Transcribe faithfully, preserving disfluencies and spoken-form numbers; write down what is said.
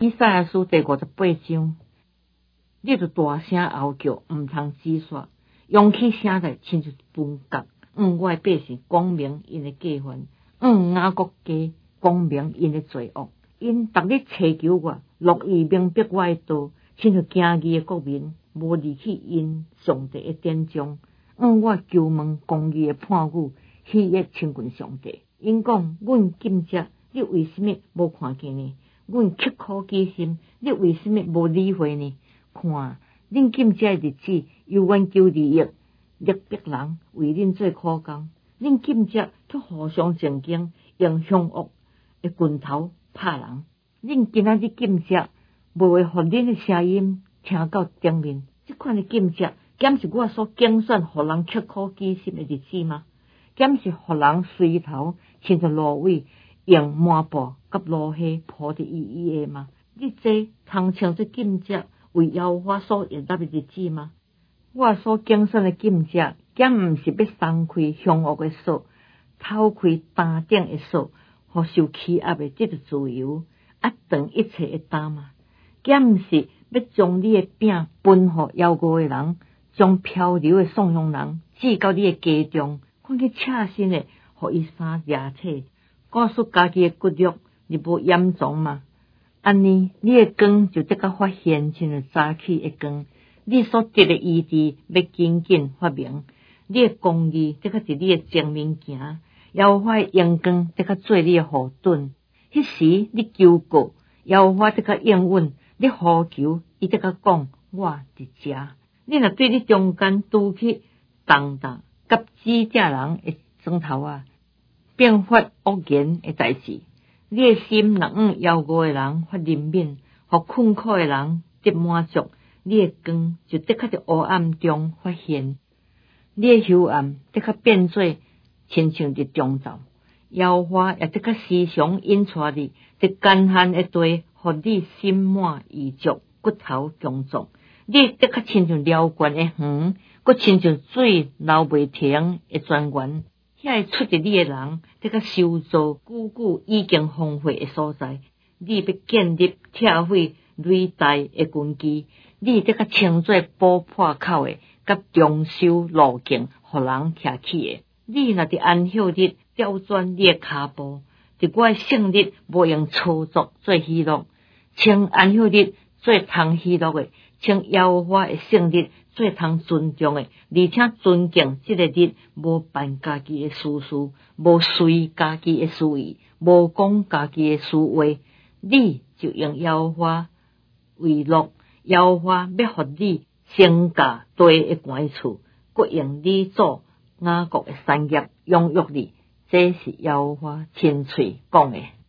以赛亚书第五十八章，你就大声嚎叫，毋通止煞，扬起声来，亲像分角。嗯，我的百姓光明因的计划，嗯，雅各家光明因的罪恶，因逐日祈求我，乐意明白我的道，亲像行义的国民，无离弃因上帝的典章。嗯，我求问公义的判语，喜悦亲近上帝。因讲，阮今朝你为什么无看见呢？阮刻苦己心，你为什么无理会呢？看，恁今朝的日子，由阮求利益，勒逼人为恁做苦工。恁今朝却互相争竞，用凶恶的拳头拍人。恁今仔日今朝无会互恁的声音听到顶面。这款的今朝，敢是我所竞选互人刻苦己心的日子吗？敢是互人随头亲像芦苇，用抹布甲芦虾铺伫伊伊的吗？你这通称这今朝为耶和华所悦纳的日子吗？我所竞选的今朝，敢毋是要松开凶恶的锁，偷开担顶的锁，互受欺压的这个自由，压断一切的担吗？敢毋是要将你的饼分互邀过的人，将漂流的送养人寄到你的家中，看去赤身的，互伊衫热体，告诉家己的骨肉，你无严重吗？安尼，你的光就得个发现，亲像早起的光。你所得的医治要紧紧发明，你的公义得个伫你的前面行，耶和华的阳光得个做你的护盾。迄时你求告，耶和华得个应允，你呼求，伊得个讲我伫遮。你若对你中间拄起重大甲指责人的砖头啊，并发恶言的代志，你的心若向邀过的人发怜悯，互困苦的人得满足。你的光就得较伫黑暗中发现，你的幽暗得较变做亲像日中照。耶和华也得较时常引带你，伫艰险的地，互你心满意足，骨头强壮。你得较亲像辽阔的园，佮亲像水流袂停的泉源。遐会出伫你的人，得较修造久久已经荒废的所在。你要建立拆毁累代的根基。你得个称作补破口的，甲中修路径，互人徛起的。你若伫安息日调转你的骹步，伫我的圣日无用操作做喜乐，称安息日做通喜乐的，称耶和华的圣日做通尊重的，而且尊敬这个日，无办家己的私事，无随家己的私意，无讲家己的私话，你就用耶和华为乐。耶和华要互你升价地的关处，佮用你做雅各的产业养育你，这是耶和华亲嘴讲的。